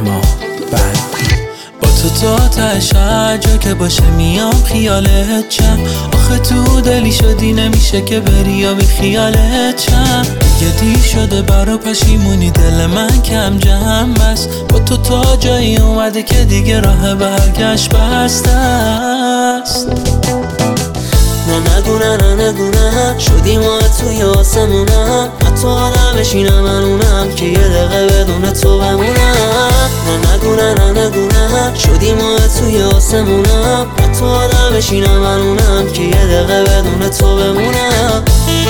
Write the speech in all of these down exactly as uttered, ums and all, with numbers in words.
اما بند با تو تا ته شهر جا که باشه میام خیالت چم. آخه تو دلی شدی نمیشه که بری یا بی خیالت چم. دیگه دیر شده برا پشیمونی دل من کم جمع بست. با تو تا جایی اومده که دیگه راه برگشت بسته است. نه نگو نه نه نگو نه شدی ما توی آسمونم. حتی آدم بشینم منونم که یه دقیقه بدون تو بمونم. نه نگو نه نه نگو نه شدی ما توی آسمونم. حتی آدم بشینم منونم که یه دقیقه بدون تو بمونم.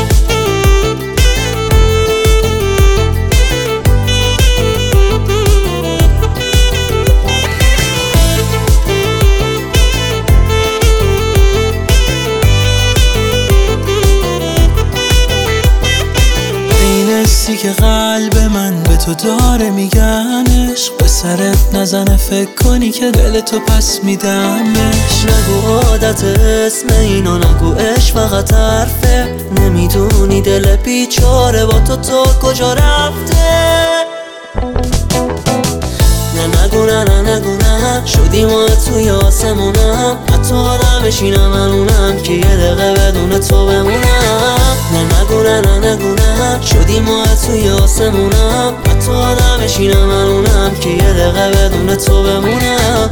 حسی که قلب من به تو داره میگن عشق به سرت نزنه فکر کنی که دل تو پس میدمش. نگو عادت اسم اینا نگو عشق فقط حرفه. نمیدونی دل بیچاره با تو تو کجا رفته. نه نگو نه نه نگو نه شدی ما توی آسمونم. حتی آدم بشینم منونم که یه دقیقه بدون تو بمونم. نه نگو نه نه نگو نه شدی ما توی آسمونم. حتی آدم بشینم منونم که یه دقیقه بدون تو بمونم.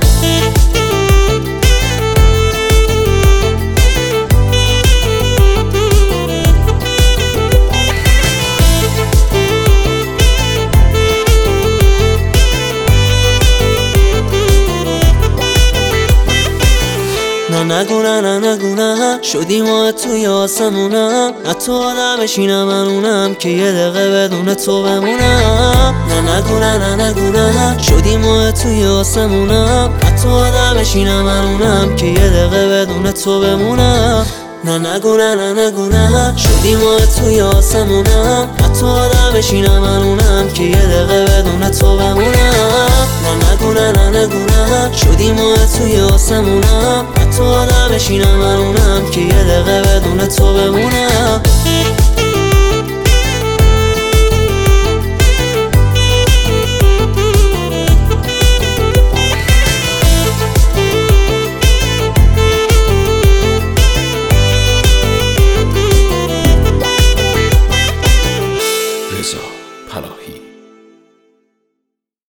نه نگو نه نه نگو نه شدی ما توی آسمونم. حتی آدم بشینم منونم که یه دقیقه بدون تو بمونم. نه نگو نه نه نگو نه شدی ما توی آسمونم. حتی آدم بشینم منونم که یه دقیقه بدون تو بمونم. نه نگو نه نه نگو نه شدی ما توی آسمونم. حتی آدم بشینم منونم که یه دقیقه بدون تو بمونم. نه نگو نه نه نگو نه شدی ما توی آسمونم. حتی آدم بشینم منونم که یه دقیقه بدون تو بمونم.